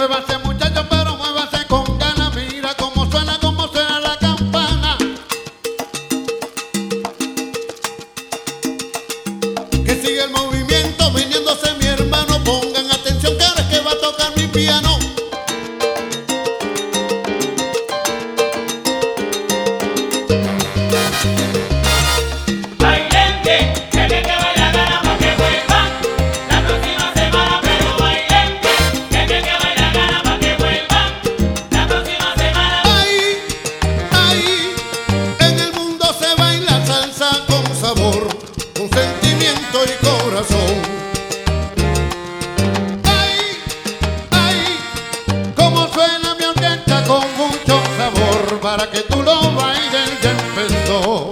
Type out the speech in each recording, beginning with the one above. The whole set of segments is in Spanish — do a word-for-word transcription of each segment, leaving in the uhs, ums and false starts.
Muévase muchacho, pero muévase con ganas. Mira cómo suena, cómo suena la campana. Que sigue el movimiento, viniéndose mi hermano. Pongan atención que ahora es que va a tocar mi piano. Con sentimiento y corazón. Ay, ay, cómo suena mi orquesta con mucho sabor. Para que tú lo bailes ya empezó.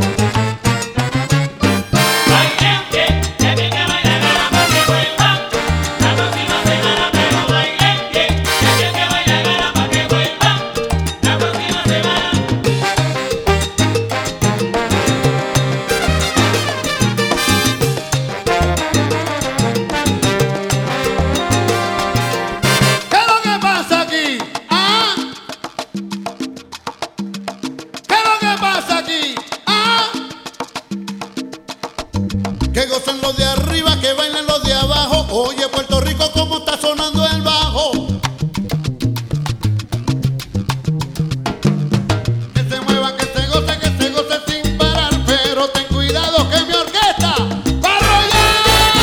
Que gocen los de arriba, que bailen los de abajo. Oye, Puerto Rico, cómo está sonando el bajo. Que se mueva, que se goce, que se goce sin parar. Pero ten cuidado que mi orquesta va a rollar.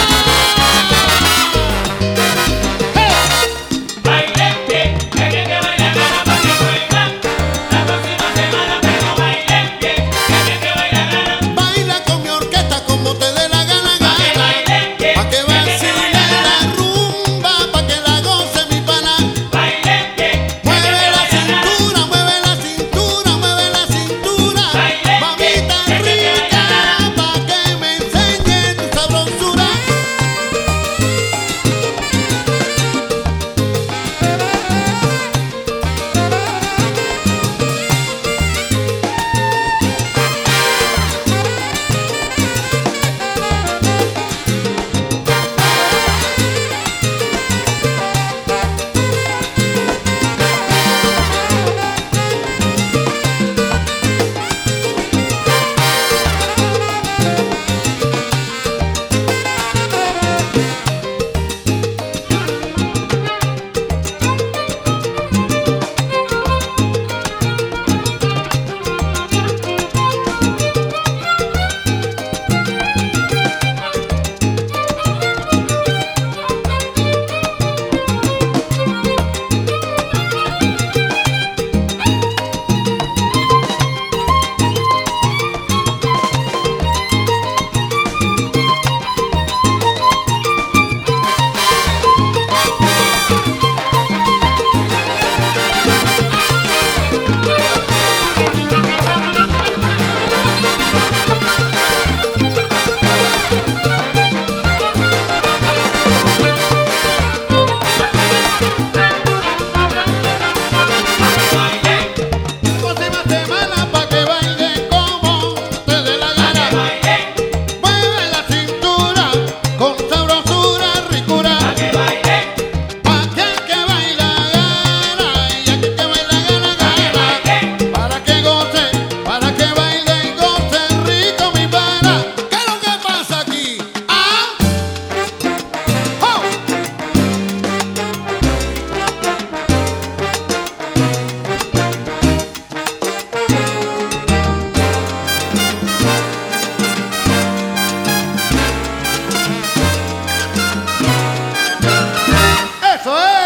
Bailen bien, que bien que bailan gana pa' que vuelvan. La próxima semana, pero bailen bien, que bien que bailan gana. Baila con mi orquesta como te dé la gana. Pa' que vacile la rumba, pa' que la goce mi pana. Mueve la cintura, mueve la cintura, mueve la cintura. Mamita rica, pa' que me enseñe tu sabrosura.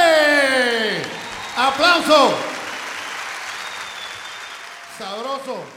¡Aplauso! Sabroso.